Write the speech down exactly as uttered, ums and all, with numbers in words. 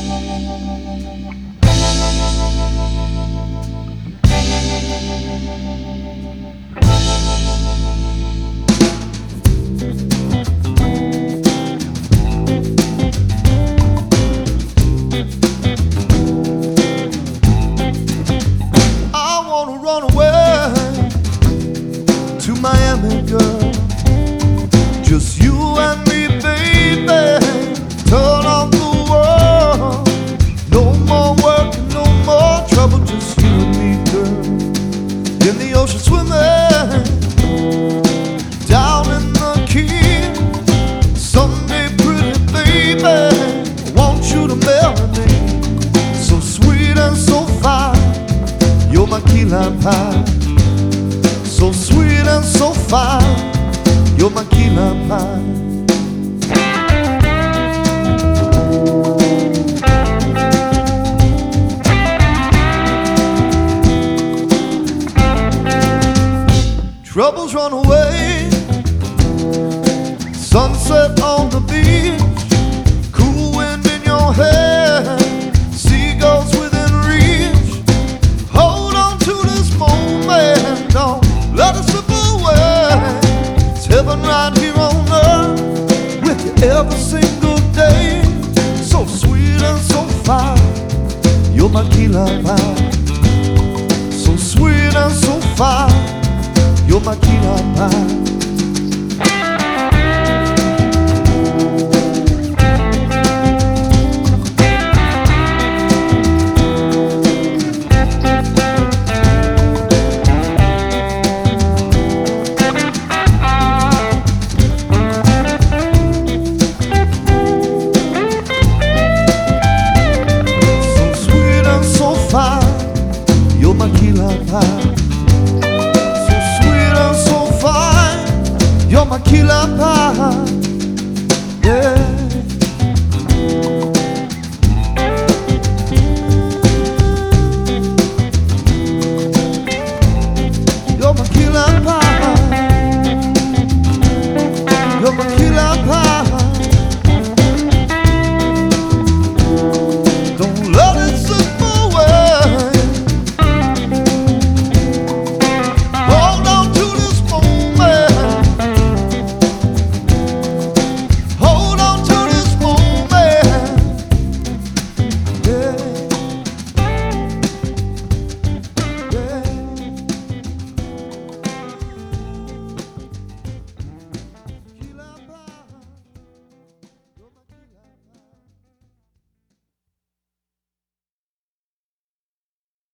Run away to Miami, girl. Just you and me, baby. Turn on the world. No more work, no more trouble. Just you and me, girl. In the ocean swimming, down in the key. Someday, pretty baby, I want you to marry me. So sweet and so fine. You're my key lime pie, so sweet and so fine. You're my key lime pie. Troubles run away, sunset on the beach, cool wind in your hair, seagulls within reach. Hold on to this moment, don't let it slip away. It's heaven right here on earth, with you every single day. So sweet and so fine, you're my key lime pie. So sweet and so fine, you're my key lime pie.